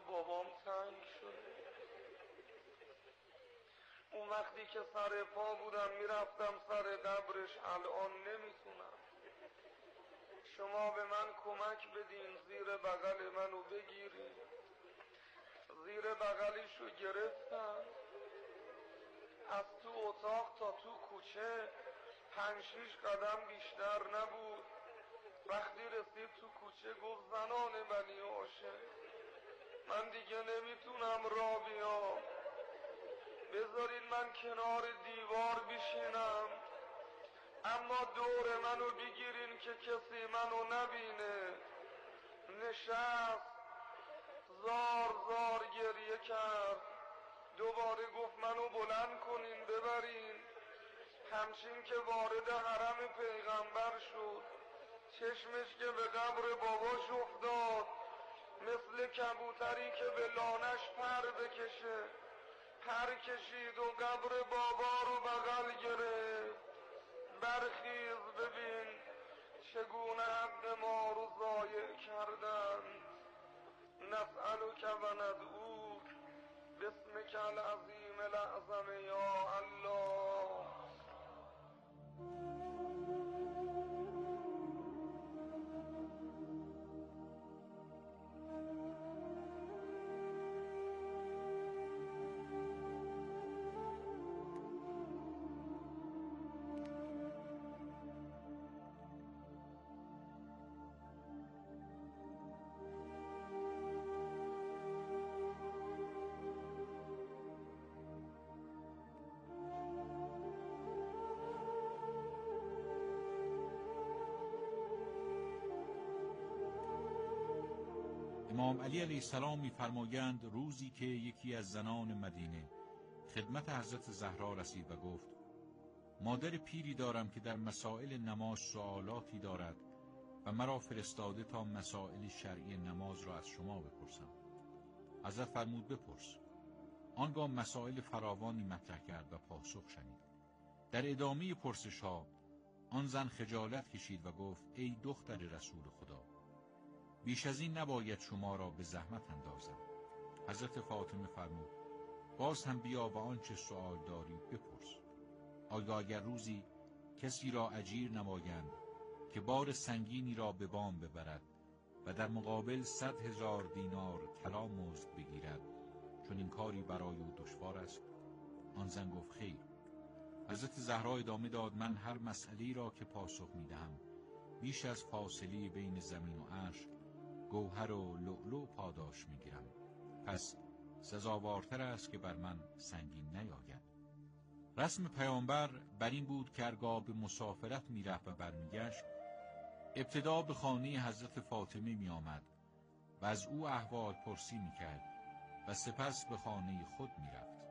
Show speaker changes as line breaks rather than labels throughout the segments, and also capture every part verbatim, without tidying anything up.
بابام تنگ شده. اون وقتی که سر پا بودم میرفتم سر قبرش، الان نمیتونم. شما به من کمک بدین، زیر بغل منو بگیرید. زیر بغلیشو گرفتم، از تو اتاق تا تو کوچه پنج شیش قدم بیشتر نبود. وقتی رسید تو کوچه گفت زنان بنی هاشم من دیگه نمیتونم راه بیام، بذارین من کنار دیوار بشینم، اما دور منو بگیرین که کسی منو نبینه. نشست، زار زار گریه کرد. دوباره گفت منو بلند کنین ببرین. همچین که وارد حرم پیغمبر شد، چشمش که به قبر باباش افتاد، مثل کبوتری که به لانش پر بکشه پر کشید و قبر بابا رو بغل گرفت. برخیز ببین چگونه حق ما رو ضایع کردن. نسألک و ندعوک باسمک العظیم الاعظم یا الله.
امام علی علیه السلام می‌فرمایند روزی که یکی از زنان مدینه خدمت حضرت زهرا رسید و گفت مادر پیری دارم که در مسائل نماز سوالاتی دارد و مرا فرستاده تا مسائل شرعی نماز را از شما بپرسم. حضرت فرمود بپرس. آنگاه مسائل فراوانی مطرح کرد و پاسخ شنید. در ادامه پرسش ها آن زن خجالت کشید و گفت ای دختر رسول خدا، بیش از این نباید شما را به زحمت اندازم. حضرت فاطمه فرمود باز هم بیا و آنچه سوال داری بپرس. آیا اگر روزی کسی را اجیر نمایند که بار سنگینی را به بام ببرد و در مقابل صد هزار دینار طلا مزد بگیرد، چون این کاری برای او دشوار است؟ آن زن گفت خیر. حضرت زهرا ادامه داد من هر مسئله را که پاسخ میدهم بیش از فاصله بین زمین و عرش گوهر و لؤلؤ پاداش میگیرم، پس سزاوارتر است که بر من سنگین نیاید. رسم پیامبر بر این بود که هرگاه به مسافرت میرفت و برمیگشت ابتدا به خانه حضرت فاطمه می آمد و از او احوال پرسی می کرد و سپس به خانه خود می رفت.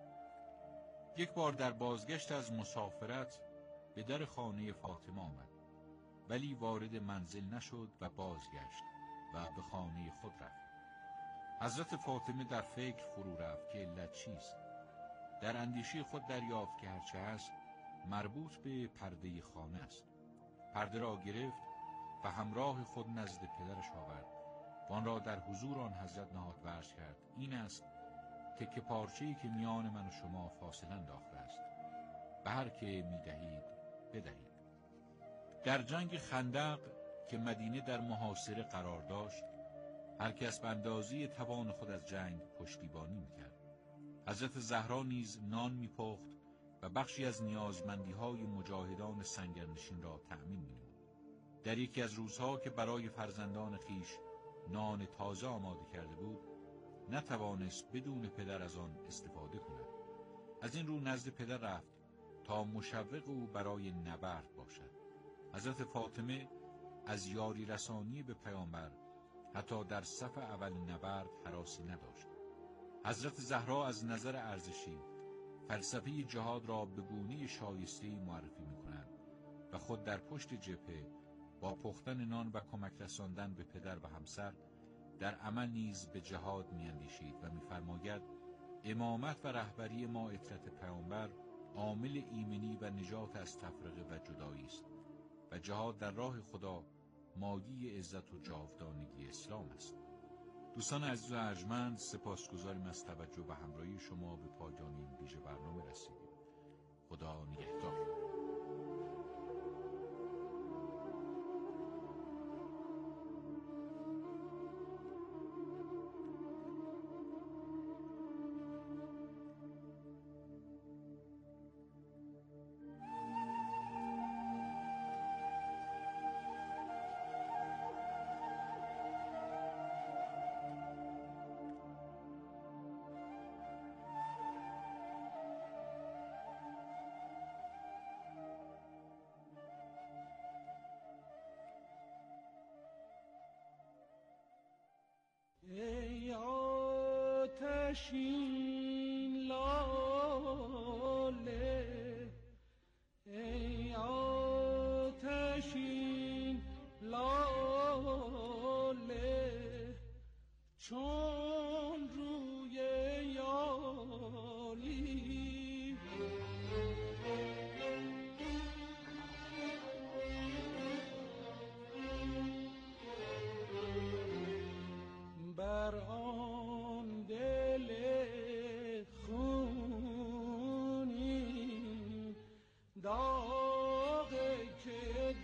یک بار در بازگشت از مسافرت به در خانه فاطمه آمد، ولی وارد منزل نشد و بازگشت و به خانه خود رفت. حضرت فاطمه در فکر فرو رفت که علت چیست. در اندیشه خود دریافت که هرچه هست مربوط به پرده خانه است. پرده را گرفت و همراه خود نزد پدرش آورد و آن را در حضور آن حضرت نهاد و عرض کرد این است تکه پارچه‌ای که میان من و شما فاصله انداخته است، به هر که میدهید بدهید. در جنگ خندق که مدینه در محاصره قرار داشت، هر کس به اندازه توان خود از جنگ پشتیبانی میکرد. حضرت زهرا نیز نان میپخت و بخشی از نیازمندی‌های مجاهدان سنگرنشین را تأمین می‌نمود. در یکی از روزها که برای فرزندان خیش نان تازه آماده کرده بود، نتوانست بدون پدر از آن استفاده کند. از این رو نزد پدر رفت تا مشوق او برای نبرد باشد. حضرت فاطمه از یاری رسانی به پیامبر حتی در صف اول نبرد هراسی نداشت. حضرت زهرا از نظر ارزشی فلسفه جهاد را به گونه شایسته‌ای معرفی می‌کند و خود در پشت جبهه با پختن نان و کمک رساندن به پدر و همسر در عمل نیز به جهاد می‌اندیشید و می‌فرماید امامت و رهبری ما اطرت پیامبر عامل ایمنی و نجات از تفرقه و جدایی است و جهاد در راه خدا مایه عزت و جاودانگی اسلام است. دوستان عزیز و ارجمند، سپاسگزاریم از توجه و همراهی شما. به پایان این ویژه برنامه رسیدیم. خدا نگهدار.
ای آتشین لاله، ای آتشین لاله، چون روی یاری بر آن دل خونین داغ که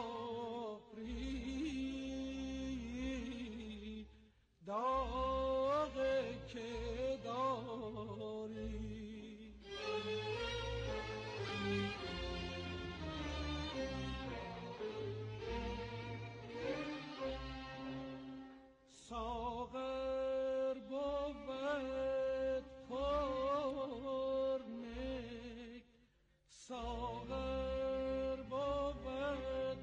داری، داغ که داری، ساغر بود پرنی، ساغر بود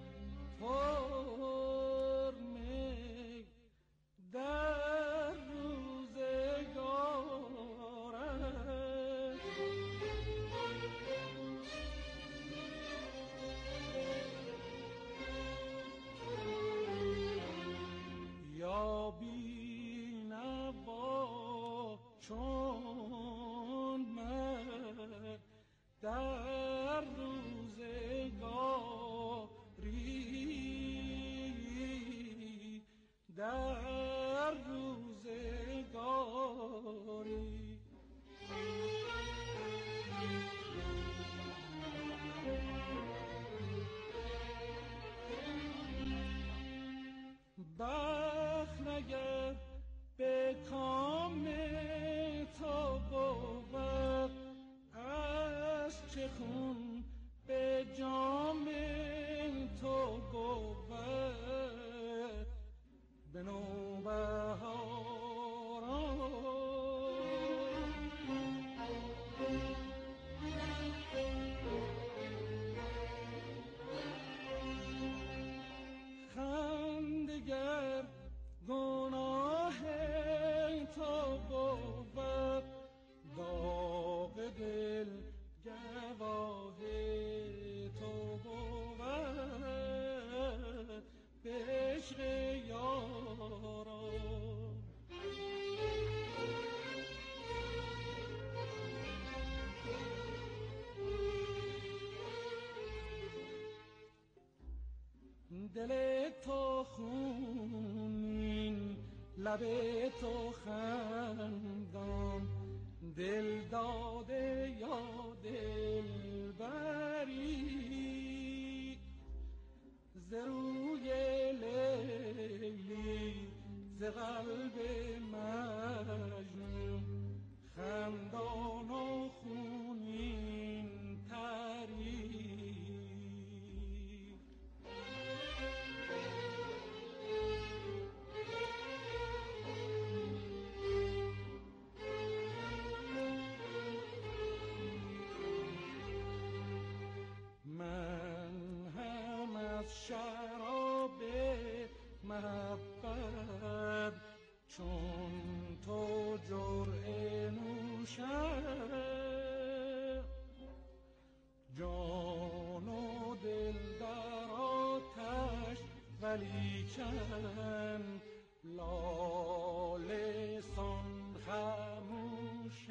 پرنی در روزگارش، یا بینوا چون من در روزگاری، در روزگاری بخت نگر به کام تو بود، از چه خون به جام تو بود، به نوبهاران خندگر گناه تو بود، داغ دل گواه تو بود، به عشق یاران دل تو خونین، لب تو خندان، دل داده یا دل بری، ز روی لیلی ز قلب مجنون خندان و خونین تری. من هم از شراب محبت چون تو جرعه نوشم، جان و دل در آتش ولیکن لاله سان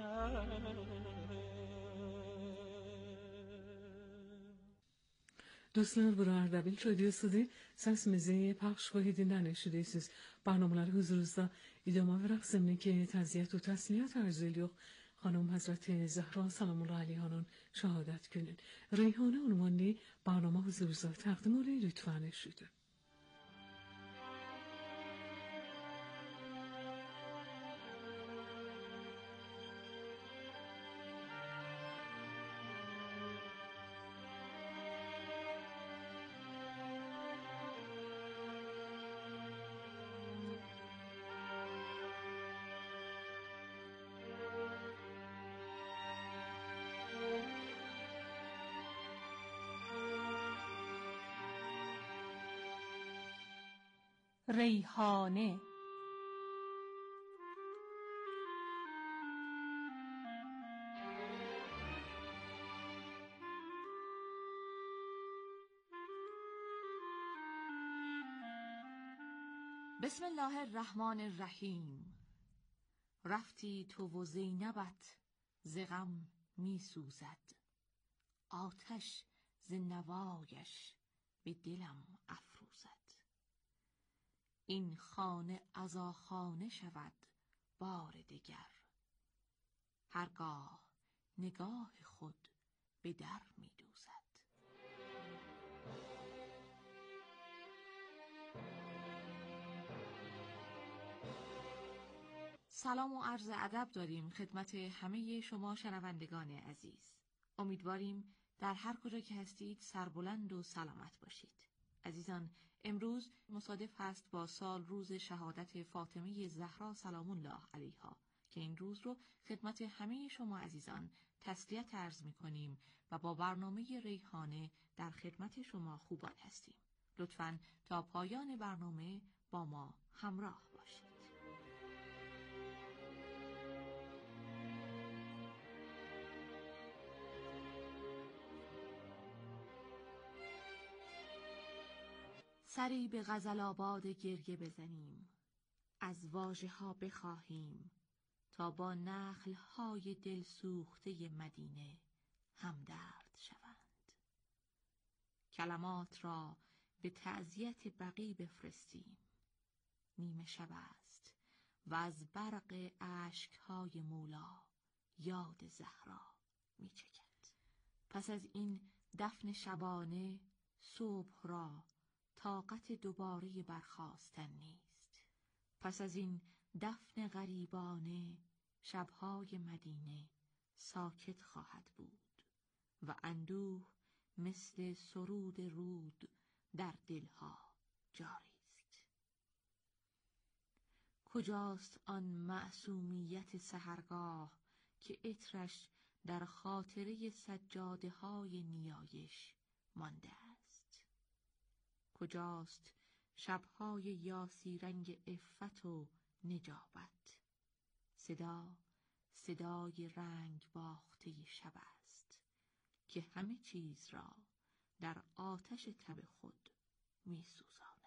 خموشم.
Dostlar, bu Ardabil Radyosu'da sesimizi paylaşmaya dinlemiş ediyorsunuz. Barnamalar huzurunuzda idame ve raksimli ki taziyet ve tesliyat arzu ediyor. Hanım Hazreti Zahra Salamullahi Aleyhan'ın şehadet günün. Reyhane unvanlı barnama huzurunuzda takdim olayı lütfen eşidir.
ریحانه. بسم الله الرحمن الرحیم. رفتی تو و زینبت ز غم می سوزد، آتش ز نوایش به دلم افروزد. این خانه عزاخانه شود بار دگر، هرگاه نگاه خود به در می دوزد. سلام و عرض ادب داریم خدمت همه شما شنوندگان عزیز. امیدواریم در هر کجا که هستید سربلند و سلامت باشید. عزیزان، امروز مصادف هست با سال روز شهادت فاطمه زهرا سلام الله علیها که این روز رو خدمت همه شما عزیزان تسلیت عرض می کنیم و با برنامه ریحانه در خدمت شما خوبان هستیم. لطفاً تا پایان برنامه با ما همراه باشید. سری به غزل آباد گریه بزنیم، از واژه ها بخواهیم تا با نخل های دل سوخته مدینه همدرد شوند. کلمات را به تعزیت بقیع بفرستیم، نیمه شب است و از برق اشک های مولا یاد زهرا می چکد. پس از این دفن شبانه صبح را طاقت دوباره برخاستن نیست. پس از این دفن غریبانه شبهای مدینه ساکت خواهد بود و اندوه مثل سرود رود در دلها جاری است. کجاست آن معصومیت سحرگاه که عطرش در خاطره سجاده های نیایش مانده است؟ کجاست شبهای یاسی رنگ عفت و نجابت؟ صدا صدای رنگ باخته شب است که همه چیز را در آتش تب خود می سوزاند.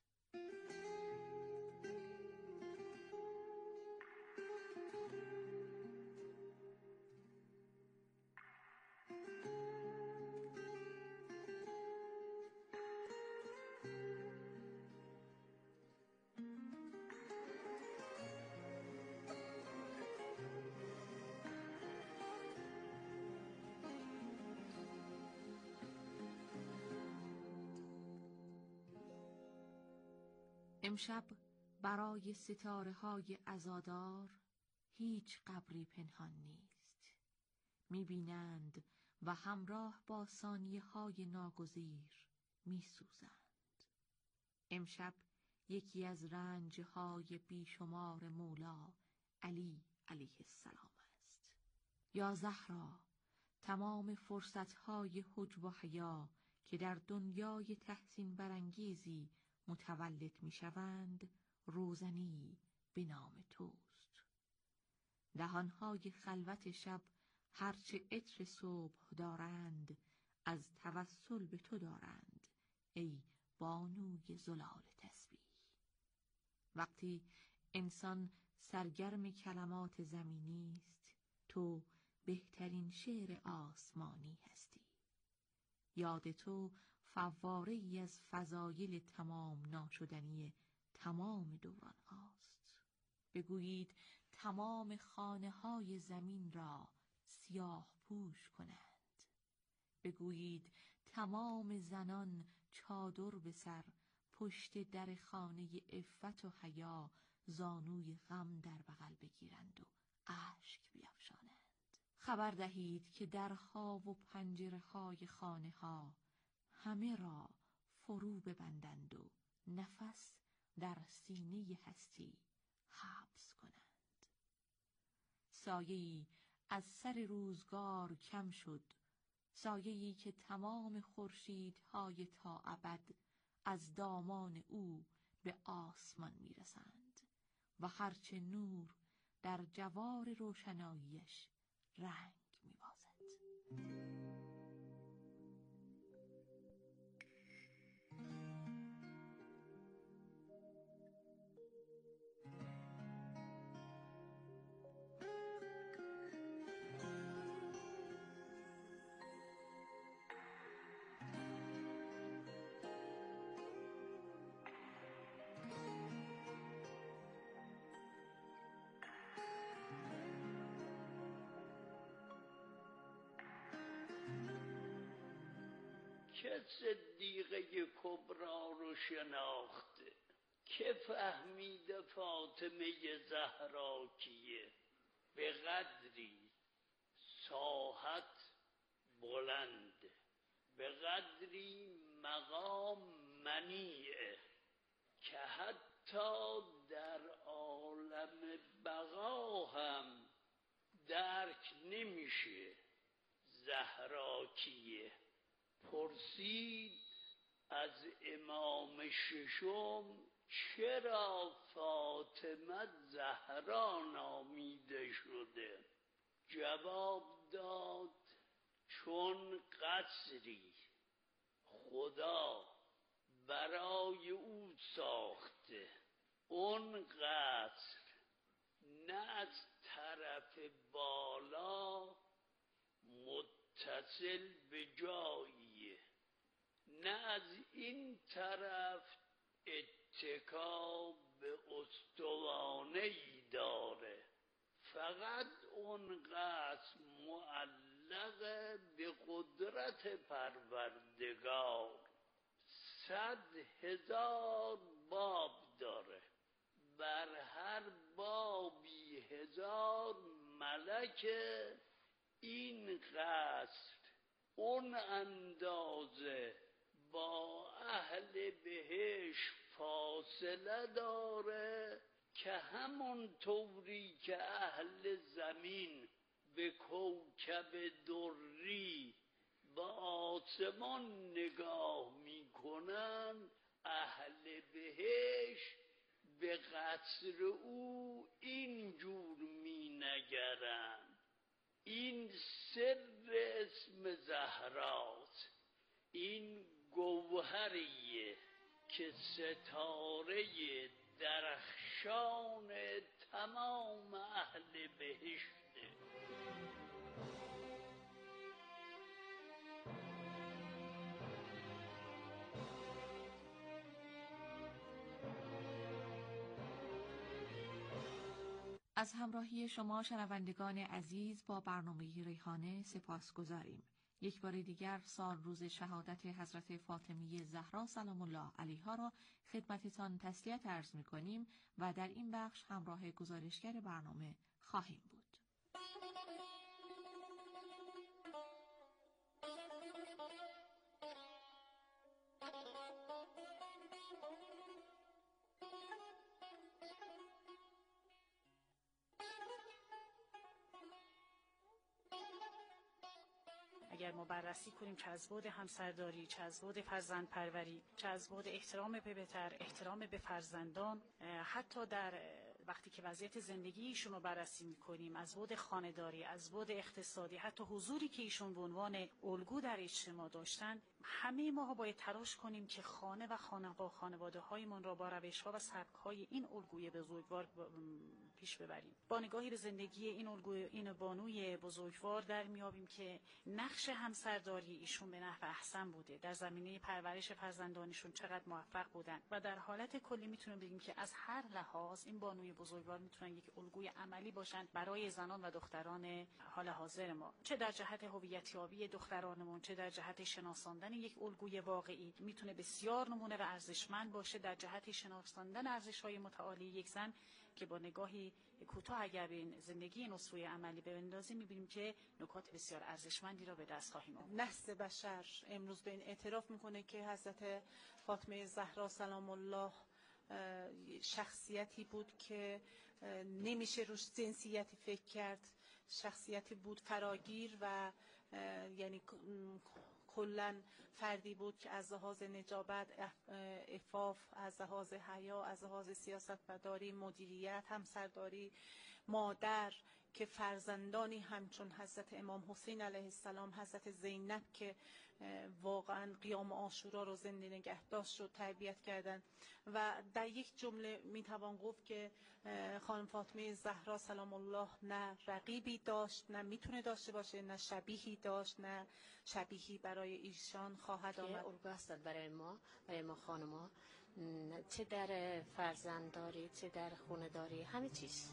امشب برای ستاره های عزادار هیچ قبری پنهان نیست. می‌بینند و همراه با ثانیه های ناگزیر می‌سوزند. امشب یکی از رنج های بیشمار مولا علی علیه السلام است. یا زهرا، تمام فرصت های حجب و حیا که در دنیای تحسین برانگیزی متولد می شوند روزنی به نام توست. دهانهای خلوت شب هرچه عطر صبح دارند از توسل به تو دارند ای بانوی زلال تسبیح. وقتی انسان سرگرم کلمات زمینی است تو بهترین شعر آسمانی هستی. یاد تو فواره‌ای از فضایل تمام ناشدنی تمام دوران هاست. بگویید تمام خانه های زمین را سیاه پوش کنند. بگویید تمام زنان چادر به سر پشت در خانه عفت و حیا زانوی غم در بغل بگیرند و اشک بیفشانند. خبر دهید که درها و پنجره های خانه ها همه را فرو ببندند و نفس در سینه هستی حبس کنند. سایه‌ای از سر روزگار کم شد، سایه‌ای که تمام خورشیدهای تا ابد از دامان او به آسمان میرسند و هرچه نور در جوار روشناییش رنگ میبازد.
که صدیقه کبرا رو شناخته، که فهمیده فاطمه زهرا کیه. به قدری ساحت بلنده، به قدری مقام منیعه که حتی در عالم بقا هم درک نمیشه زهرا کیه. پرسید از امام ششم چرا فاطمه زهرا نامیده شده؟ جواب داد چون قصری خدا برای او ساخته. اون قصر نه از طرف بالا متصل به جاییه، نه از این طرف اتکا به استوانه‌ای داره. فقط اون قصر معلق به قدرت پروردگار. صد هزار باب داره، بر هر بابی هزار ملکه. این قصر اون اندازه با اهل بهشت فاصله داره که همون طوری که اهل زمین به کوکب دری به آسمان نگاه میکنن، اهل بهشت به قصر او اینجور مینگرن. این سر اسم زهراست. این گوهریه که ستاره درخشان تمام اهل بهشته.
از همراهی شما شنوندگان عزیز با برنامه ریحانه سپاسگزاریم. یک بار دیگر سال روز شهادت حضرت فاطمه زهرا سلام الله علیها را خدمتتان تسلیت عرض می‌کنیم و در این بخش همراه گزارشگر برنامه خواهیم بود.
اگر ما بررسی کنیم چه از بعد همسرداری، چه از بعد فرزند پروری، چه از بعد احترام به بهتر، احترام به فرزندان، حتی در وقتی که وضعیت زندگی ایشون رو بررسی می‌کنیم، از بعد خانه‌داری، از بعد اقتصادی، حتی حضوری که ایشون به عنوان الگو در اجتماع داشتن، همه ما باید تلاش کنیم که خانه و خانواده خانواده‌هایمون را با روش‌ها و سبک‌های این الگوی بزرگوار پیش ببریم. با نگاهی به زندگی این الگو این بانوی بزرگوار در میابیم که نقش همسرداری ایشون به نحو احسن بوده، در زمینه پرورش فرزندانشون چقدر موفق بودن و در حالت کلی میتونیم بگیم که از هر لحاظ این بانوی بزرگوار میتونن یک الگوی عملی باشن برای زنان و دختران حال حاضر ما، چه در جهت هویتیابی دخترانمون، چه در جهت شناساندن یک الگوی واقعی. میتونه بسیار نمونه و ارزشمند باشه در جهت شناساندن ارزش‌های متعالی یک زن که با نگاهی کوتاه اگر به این زندگی این اسطوره عملی بندازیم می‌بینیم که نکات بسیار ارزشمندی را به دست خواهیم آورد.
نسل بشر امروز به این اعتراف میکنه که حضرت فاطمه زهرا سلام الله شخصیتی بود که نمیشه روش جنسیتی فکر کرد، شخصیتی بود فراگیر و یعنی کلاً فردی بود که از لحاظ نجابت، عفاف، از لحاظ حیا، از لحاظ سیاستمداری، مدیریت، همسرداری، مادر که فرزندانی همچون حضرت امام حسین علیه السلام، حضرت زینب که واقعا قیام عاشورا رو زنده نگه داشت رو تربیت کردن. و در یک جمله میتوان گفت که خانم فاطمه زهرا سلام الله نه رقیبی داشت، نه میتونه داشته باشه، نه شبیهی داشت، نه شبیهی برای ایشان خواهد آمد.
الگو هستند برای ما، برای ما خانم‌ها، چه در فرزندداری، چه در خونه‌داری، همه چیز.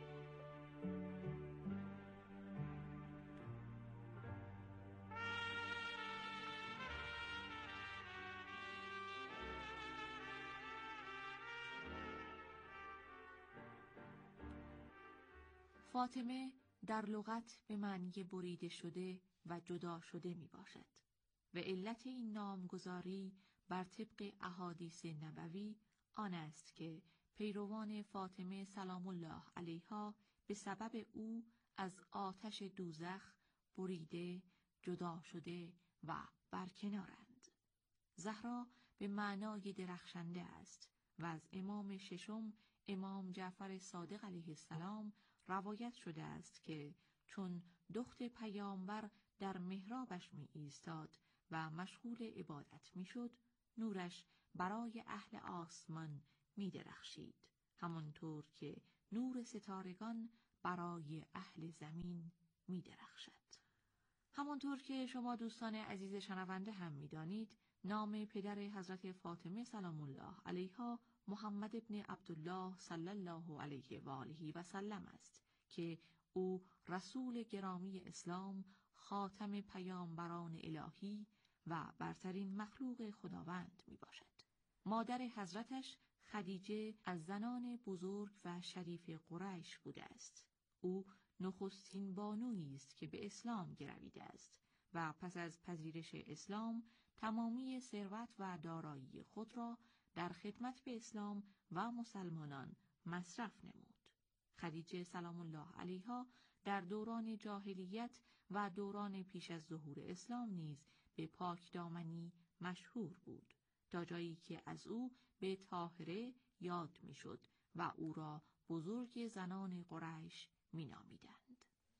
فاطمه در لغت به معنی بریده شده و جدا شده می باشد و علت این نامگذاری بر طبق احادیث نبوی آن است که پیروان فاطمه سلام الله علیها به سبب او از آتش دوزخ بریده، جدا شده و برکنارند. زهرا به معنای درخشنده است و از امام ششم امام جعفر صادق علیه السلام روایت شده است که چون دخت پیامبر در محرابش می ایستاد و مشغول عبادت می شد، نورش برای اهل آسمان می درخشید، همانطور که نور ستارگان برای اهل زمین می درخشد. همانطور که شما دوستان عزیز شنونده هم می دانید، نام پدر حضرت فاطمه سلام الله علیها محمد ابن عبدالله صلی الله علیه و آله و سلم است که او رسول گرامی اسلام، خاتم پیامبران الهی و برترین مخلوق خداوند می باشد. مادر حضرتش خدیجه از زنان بزرگ و شریف قریش بوده است. او نخستین بانویی است که به اسلام گرویده است و پس از پذیرش اسلام تمامی ثروت و دارایی خود را در خدمت به اسلام و مسلمانان مصرف نمود. خدیجه سلام الله علیها در دوران جاهلیت و دوران پیش از ظهور اسلام نیز به پاکدامنی مشهور بود، تا جایی که از او به طاهره یاد میشد و او را بزرگ زنان قریش می نامیدند.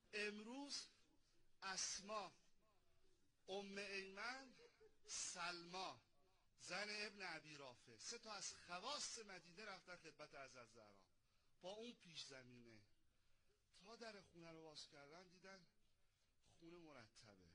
امروز اسما، ام ایمن، سلما زن ابن ابی رافع، سه تا از خواص مدینه رفتن خدمت حضرت زهرا. با اون پیش زمینه تا در خونه رو باز کردن دیدن خونه مرتبه،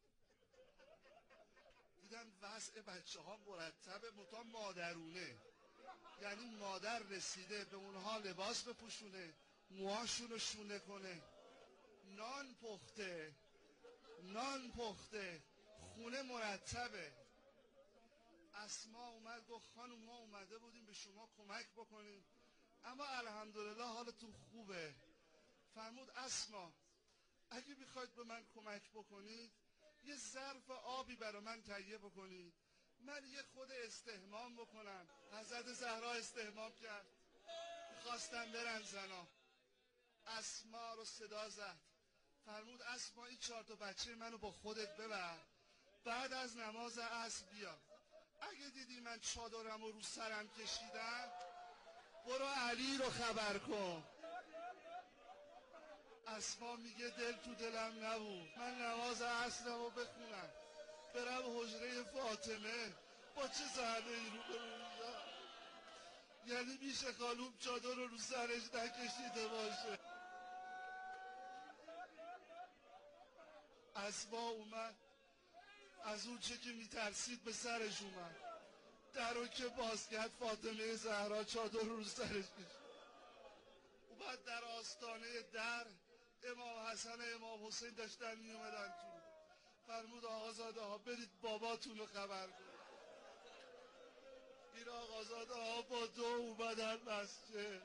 دیدن وضع بچه ها مرتبه متا مادرونه، یعنی مادر رسیده به اونها لباس بپوشونه، موهاشون رو شونه کنه، نان پخته نان پخته خونه مرتبه. اسما اومد گفت خانم ما اومده بودیم به شما کمک بکنیم اما الحمدلله حالتون خوبه. فرمود اسما اگه میخواید به من کمک بکنید یه ظرف آبی برای من تهیه بکنید، من یه خود استحمام بکنم. حضرت زهرا استحمام کرد، خواستن برن زنا. اسما رو صدا زد، فرمود اسما این چهار تا بچه منو با خودت ببر، بعد از نماز عصر بیا، اگه دیدی من چادرم رو رو سرم کشیدم برو علی رو خبر کن. اسما میگه دل تو دلم نبود من نماز عصرم رو بخونم برم حجره فاطمه با چه زهره ای رو برونم. یعنی میشه خانوم چادر رو رو سرش نکشیده باشه. اسما اومد، از اون چه که میترسید به سرش اومد، در رو که باز کرد فاطمه زهرا چادر رو رو سرش کشید. اومد در آستانه در، امام حسن امام حسین داشتن میومدن تو، فرمود آقازاده ها برید باباتون رو خبر کنید. این آقازاده ها با دو اومدن مسجد.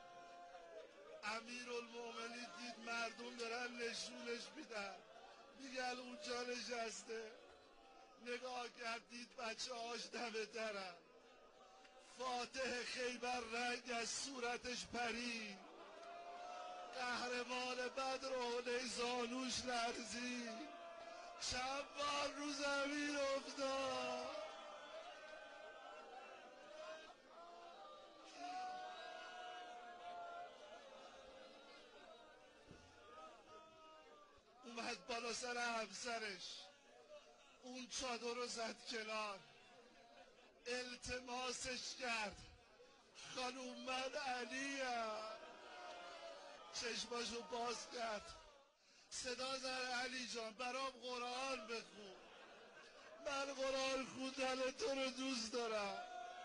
امیر المومنین دید مردم دارن نشونش میدن، میگن اونجا نشسته. نگاه کردید بچه هاش دمه درن. فاتح خیبر رنگ از صورتش پرید، قهرمان بدر و نیزانوش لرزید، چند بار رو زمین افتاد. اومد بالا سر همسرش، اون چادر رو زد کنار، التماسش کرد، خانوم من علیم. چشماشو باز کرد، صدا زد علی جان برام قرآن بخون، من قرآن خوندن تو رو دوست دارم.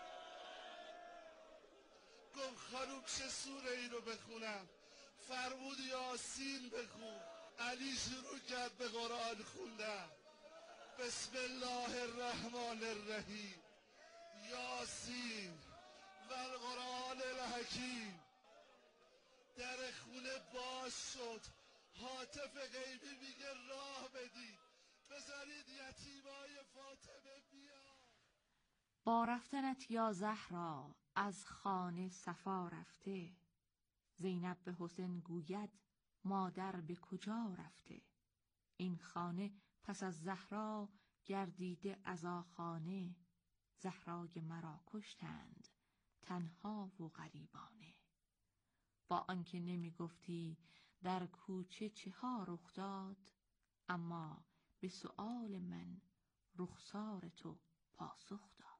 گفت خانوم چه سوره ای رو بخونم؟ فرمود یاسین بخون. علی شروع کرد به قرآن خوندن. بسم الله الرحمن الرحیم، یاسین و القرآن الحکیم. در خونه باز شد، هاتف غیبی میگه راه بدید، بذارید یتیمای فاطمه بیا.
با رفتنت یا زهرا از خانه صفا رفته، زینب به حسین گوید مادر به کجا رفته. این خانه پس از زهرا گردیده عزاخانه، زهرای مرا کشتند تنها و غریبانه. با آنکه نمی گفتی در کوچه چه ها رخ داد، اما به سؤال من رخسار تو پاسخ داد.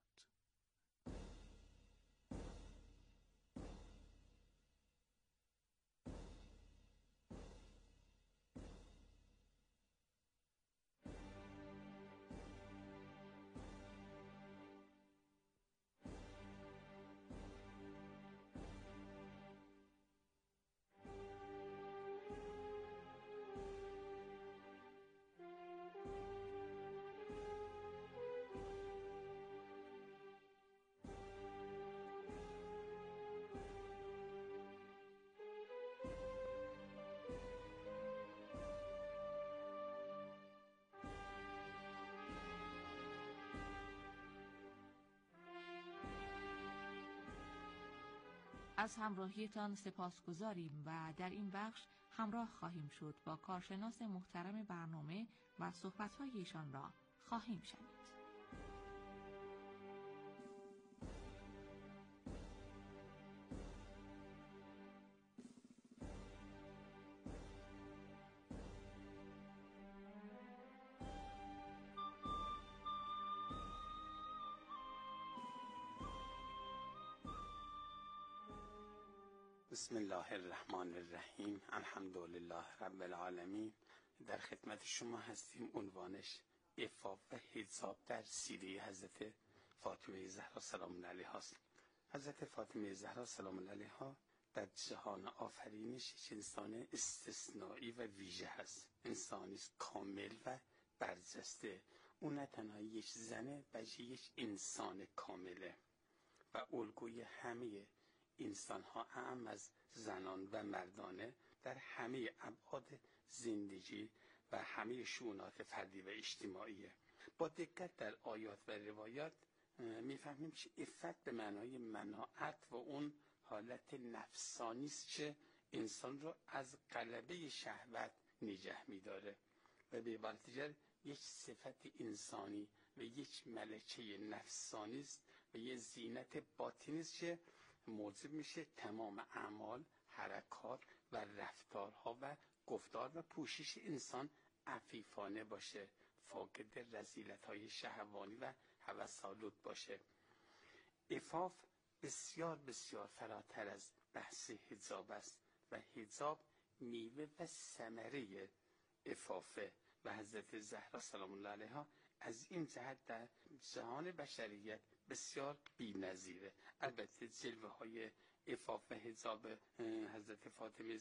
از همراهیتان سپاسگزاریم و در این بخش همراه خواهیم شد با کارشناس محترم برنامه و صحبت‌های ایشان را خواهیم شنید.
بسم الله الرحمن الرحیم، الحمدلله رب العالمین. در خدمت شما هستیم. عنوانش عفاف و حجاب در سیره حضرت فاطمه زهرا سلام الله علیها است. حضرت فاطمه زهرا سلام الله علیها در جهان آفرینش یک انسان استثنایی و ویژه هست. انسانی کامل و برجسته. او نه تنها یک زنه بلکه یک انسان کامله و الگوی همه انسان ها، اعم از زنان و مردانه، در همه ابعاد زندگی و همه شؤونات فردی و اجتماعیه. با دقت در آیات و روایات میفهمیم که عفت به معنای مناعت و اون حالت نفسانی است که انسان رو از غلبه شهوت نگه میداره و به عبارت دیگر یک صفت انسانی و یک ملکه نفسانی است و یک زینت باطنی است که موجب میشه تمام اعمال، حرکات و رفتارها و گفتار و پوشش انسان عفیفانه باشه، فاقد رذیلت‌های شهوانی و هوس‌آلود باشه. عفاف بسیار بسیار فراتر از بحث حجاب است و حجاب میوه و ثمره عفافه و حضرت زهرا سلام الله علیها از این جهت در جهان بشریت بسیار بی‌نظیره. البته جلوه های عفاف و حجاب حضرت فاطمه